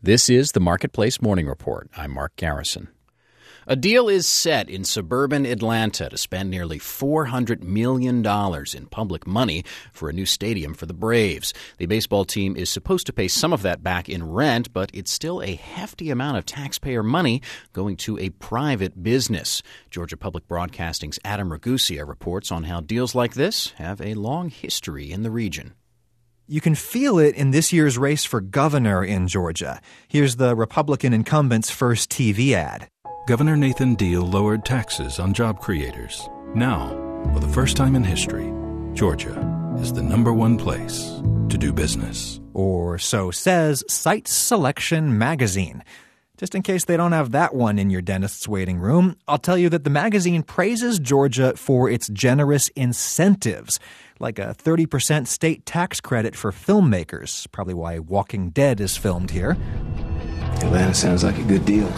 This is the Marketplace Morning Report. I'm Mark Garrison. A deal is set in suburban Atlanta to spend nearly $400 million in public money for a new stadium for the Braves. The baseball team is supposed to pay some of that back in rent, but it's still a hefty amount of taxpayer money going to a private business. Georgia Public Broadcasting's Adam Ragusea reports on how deals like this have a long history in the region. You can feel it in this year's race for governor in Georgia. Here's the Republican incumbent's first TV ad. Governor Nathan Deal lowered taxes on job creators. Now, for the first time in history, Georgia is the #1 place to do business. Or so says Site Selection Magazine. Just in case they don't have that one in your dentist's waiting room, I'll tell you that the magazine praises Georgia for its generous incentives, like a 30% state tax credit for filmmakers, probably why Walking Dead is filmed here. Atlanta sounds like a good deal.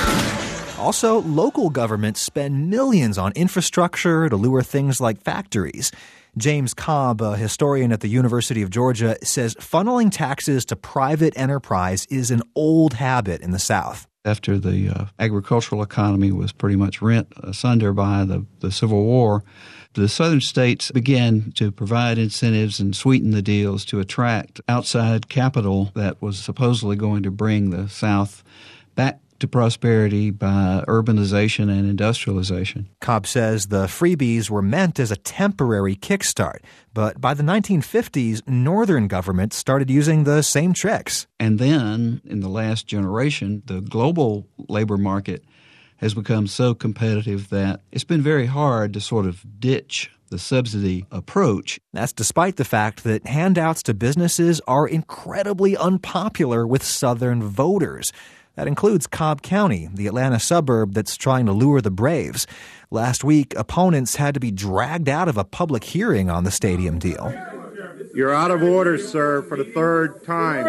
Also, local governments spend millions on infrastructure to lure things like factories. James Cobb, a historian at the University of Georgia, says funneling taxes to private enterprise is an old habit in the South. After the agricultural economy was pretty much rent asunder by the Civil War, the southern states began to provide incentives and sweeten the deals to attract outside capital that was supposedly going to bring the South back to prosperity by urbanization and industrialization. Cobb says the freebies were meant as a temporary kickstart, but by the 1950s, northern governments started using the same tricks. And then, in the last generation, the global labor market has become so competitive that it's been very hard to sort of ditch the subsidy approach. That's despite the fact that handouts to businesses are incredibly unpopular with southern voters. That includes Cobb County, the Atlanta suburb that's trying to lure the Braves. Last week, opponents had to be dragged out of a public hearing on the stadium deal. You're out of order, sir, for the third time.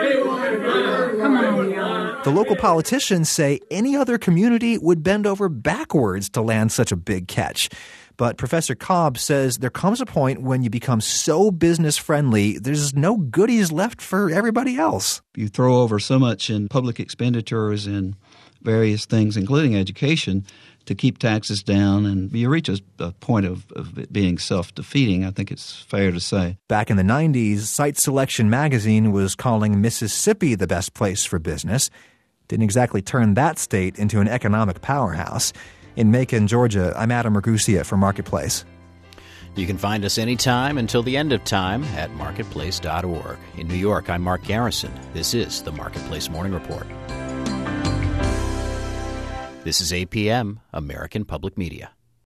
The local politicians say any other community would bend over backwards to land such a big catch. But Professor Cobb says there comes a point when you become so business-friendly, there's no goodies left for everybody else. You throw over so much in public expenditures in various things, including education, to keep taxes down, and you reach a point of it being self-defeating, I think it's fair to say. Back in the 90s, Site Selection Magazine was calling Mississippi the best place for business. Didn't exactly turn that state into an economic powerhouse. In Macon, Georgia, I'm Adam Ragusea for Marketplace. You can find us anytime until the end of time at marketplace.org. In New York, I'm Mark Garrison. This is the Marketplace Morning Report. This is APM, American Public Media.